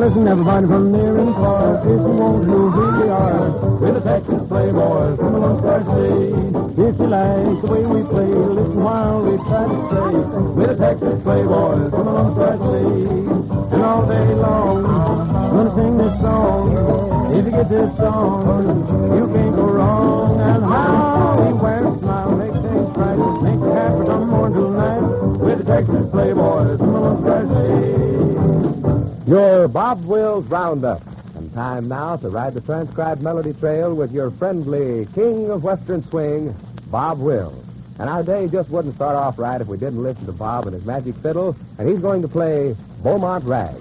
listen, everybody from near and far. If you won't lose who we are, we're the Texas Playboys from the Lone Star State. If you like the way we play, listen while we try to say, we're the Texas Playboys from the Lone Star State. And all day long, we're gonna sing this song. If you get this song, you can't go wrong. And how we wear a smile, make things right, make you happy from morning till night. We're the Texas Playboys from the Lone Star State. Your Bob Wills Roundup. And time now to ride the transcribed melody trail with your friendly king of Western swing, Bob Wills. And our day just wouldn't start off right if we didn't listen to Bob and his magic fiddle, and he's going to play Beaumont Rag.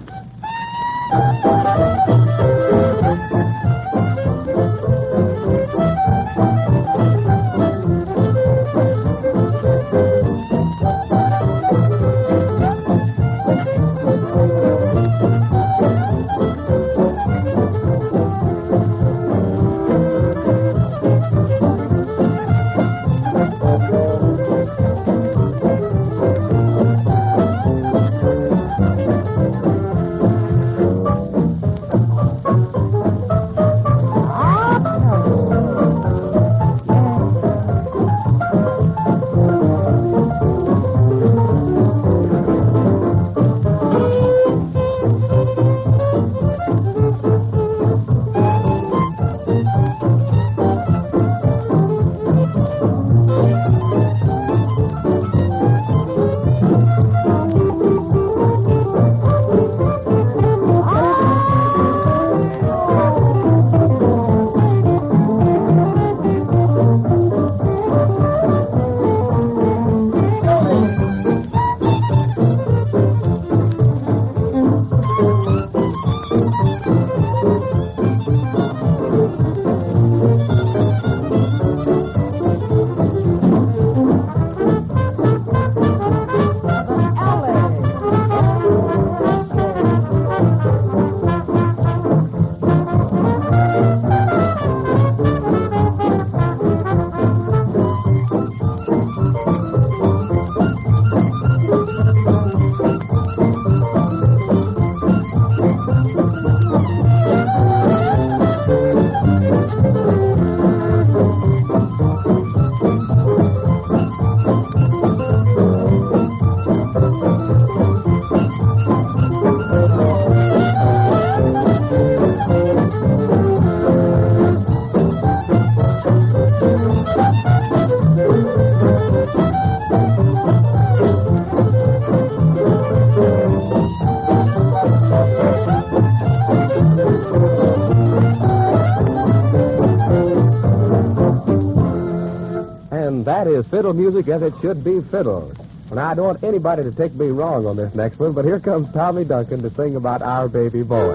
That is fiddle music as it should be fiddled. And I don't want anybody to take me wrong on this next one, but here comes Tommy Duncan to sing about our baby boy.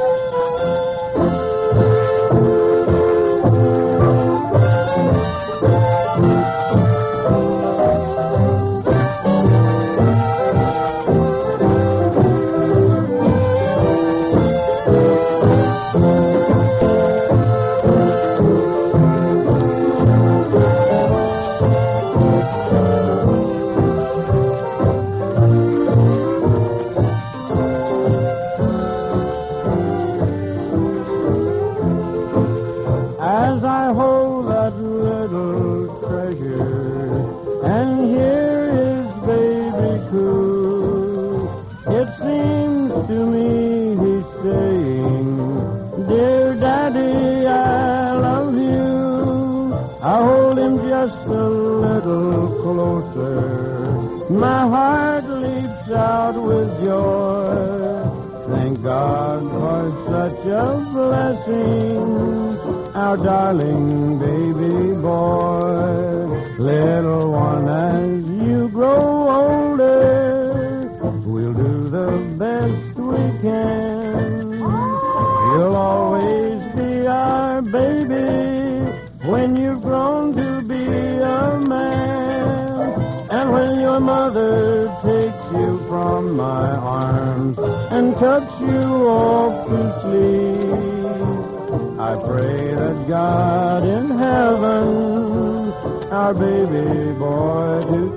My heart leaps out with joy. Thank God for such a blessing, our darling baby boy. Little one, as you grow older, we'll do the best we can. You'll always be our baby when you've grown to be a man. And when your mother takes you from my arms and tucks you off to sleep, I pray that God in heaven our baby boy to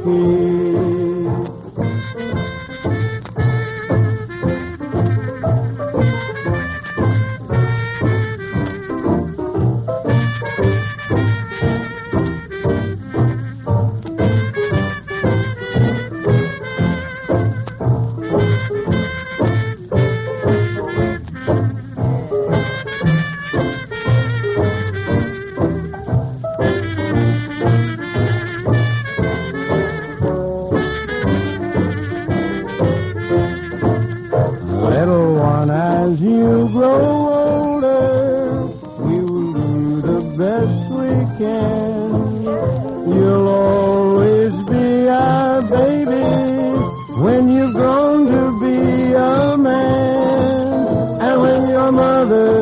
keep.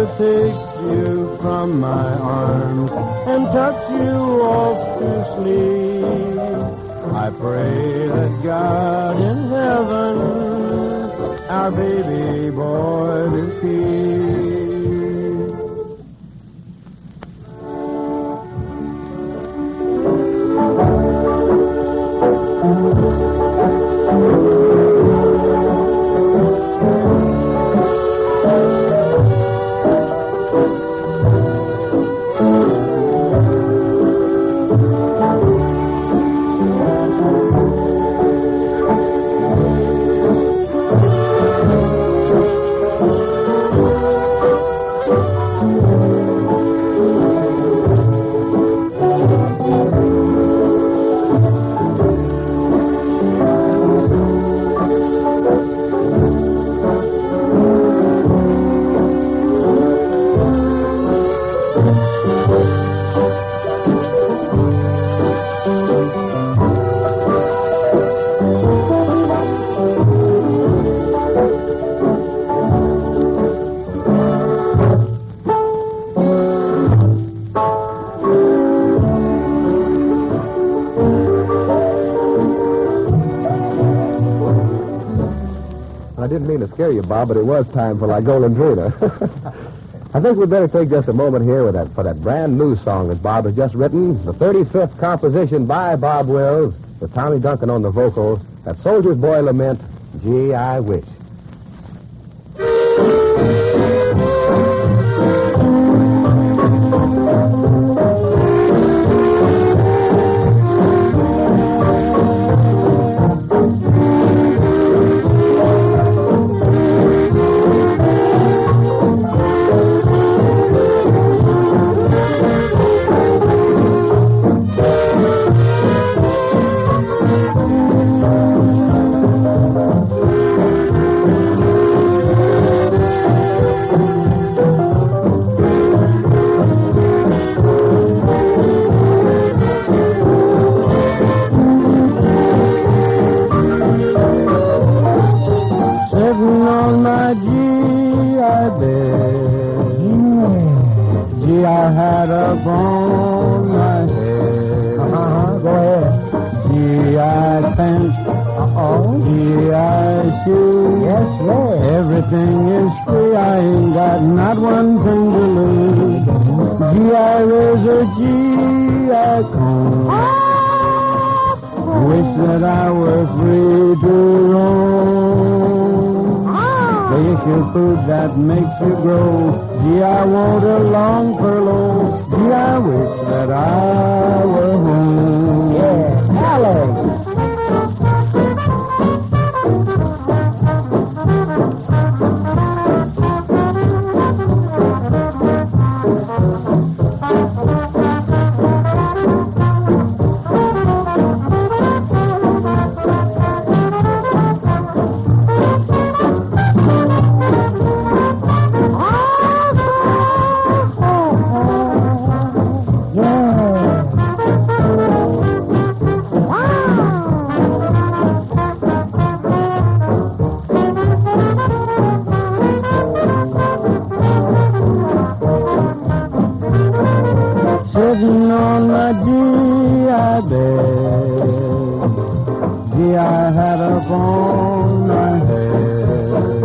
take you from my arms and tuck you off to sleep. I pray that God in heaven our baby boy will keep. I didn't mean to scare you, Bob, but it was time for La Golondrina. I think we'd better take just a moment here for that brand new song that Bob has just written, the 35th composition by Bob Wills, with Tommy Duncan on the vocals, that Soldier's Boy Lament, Gee, I Wish. Gee, I had a bone my head. Go ahead. Gee, I pants. Gee, I shoe. Yes, yes. Everything is free. I ain't got not one thing to lose. Gee, I razor. Gee, I comb. Wish that I were free to roam. Fish your food that makes you grow. Gee, I want a long furlough. Gee, I wish that I were home. Yeah, Alex. Sitting on my GI bed, gee, I had a on my head.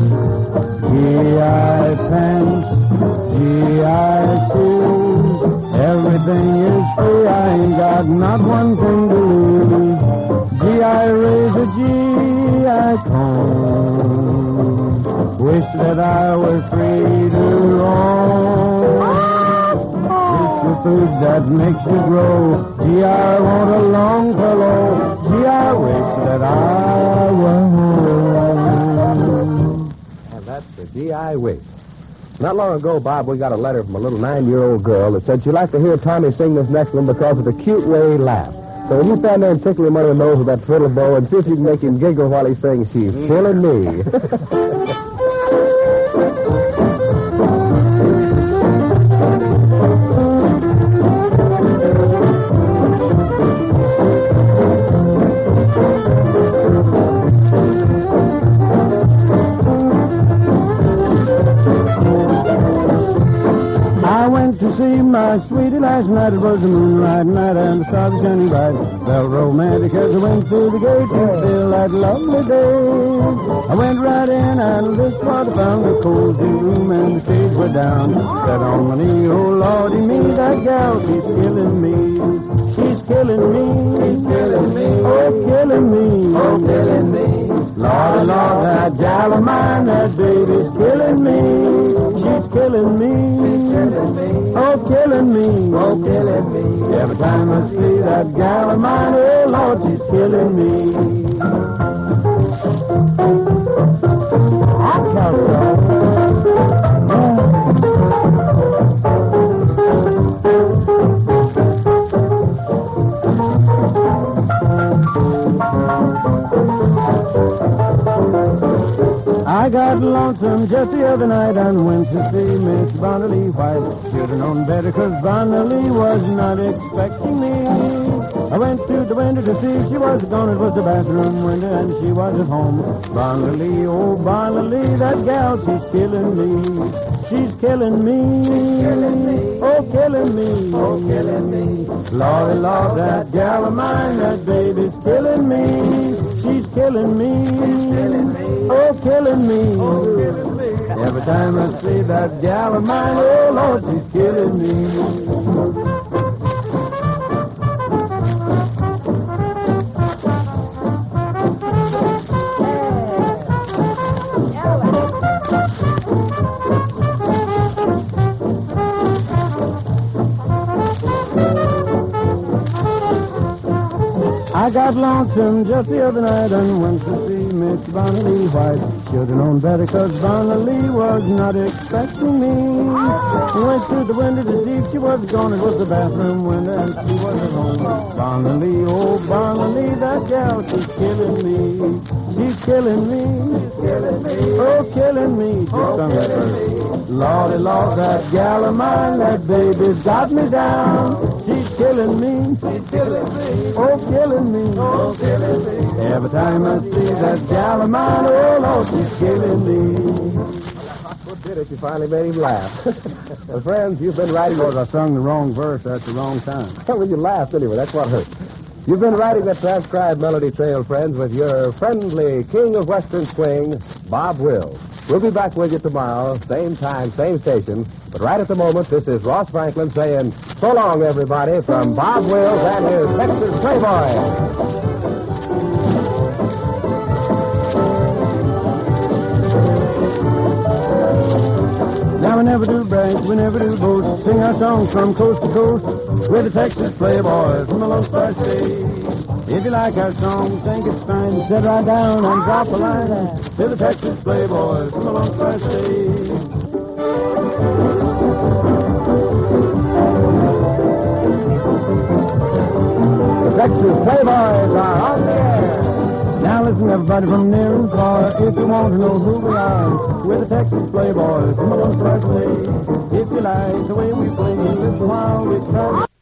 GI pants, GI shoes, everything is free. I ain't got not one thing to lose. GI razor, GI comb. Wish that I were free to roam. The food that makes you grow. Gee, I want a long furlough. Gee, I wish that I were home. And that's the GI Wish. Not long ago, Bob, we got a letter from a little 9-year-old girl that said she'd like to hear Tommy sing this next one because of the cute way he laughs. So will you stand there and tickle him under the nose with that fiddle bow and see if you can make him giggle while he sings She's Killing Me. see my sweetie last night. It was a moonlight night and the stars were shining bright. Felt romantic as I went through the gate to still that lovely day. I went right in and looked what I found. A cozy room and the shades were down. Sat on my knee, oh Lordy me, that gal keeps killing me. She's killing me. She's killing me. Oh, killing me. Oh, killing me. Lord, Lord, that gal of mine, that baby's killing me. She's killing me. She's killing me. Oh, killing me. Oh, killing me. Every time I see that gal of mine, oh, Lord, she's killing me. I got lonesome just the other night and went to see Miss Bonnerly White. Should have known better, 'cause Bonnerly was not expecting me. I went to the window to see if she was gone. It was the bathroom window and she was at home. Bonnerly, oh Bonnerly, that gal, she's killing me. She's killing me. She's killing me. Oh, killing me. Oh, killing me. Lordy, Lord, that gal of mine, that baby's killing me. She's killing me. She's killing me. Oh, killing me. Oh, killing me. Every time I see that gal of mine, oh, Lord, she's killing me. I got lonesome just the other night and went to see Miss Bonnerly White. Should have known better, 'cause Bonnerly was not expecting me. Went to the window to see if she was gone. It was the bathroom window and she was at home. Bonnerly, oh Bonnerly, that gal, she's killing me. She's killing me. She's killing me. Oh, killing me. Just on that verse. Lordy, Lord, that gal of mine, that baby's got me down. She's killing me. She's killing me. Oh, killing me. Oh, killing me. Every time I see that gal of mine, oh, Lord, she's killing me. What did it? You finally made him laugh. Well, friends, you've been writing... Because I sung the wrong verse at the wrong time. Well, you laughed anyway. That's what hurt. You've been riding the transcribed Melody Trail, friends, with your friendly king of Western swing, Bob Wills. We'll be back with you tomorrow, same time, same station. But right at the moment, this is Ross Franklin saying, so long, everybody, from Bob Wills and his Texas Playboy. Now we never do brags, we never do boast. Sing our songs from coast to coast. We're the Texas Playboys from the Lone Star State. If you like our song, think it's fine, sit right down and drop a line. We're the Texas Playboys from the Lone Star State. The Texas Playboys are on the air. Now listen, everybody from near and far, if you want to know who we are, we're the Texas Playboys from the Lone Star State. If you like the way we play, listen while we try.